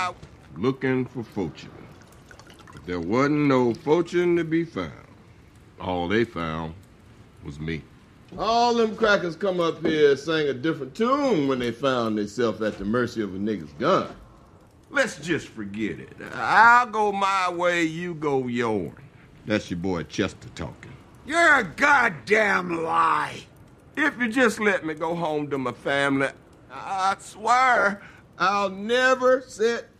looking for fortune. But there wasn't no fortune to be found. All they found was me. All them crackers come up here sang a different tune when they found themselves at the mercy of a nigga's gun. Let's just forget it. I'll go my way, you go yours. That's your boy Chester talking. You're a goddamn lie. If you just let me go home to my family, I swear I'll never set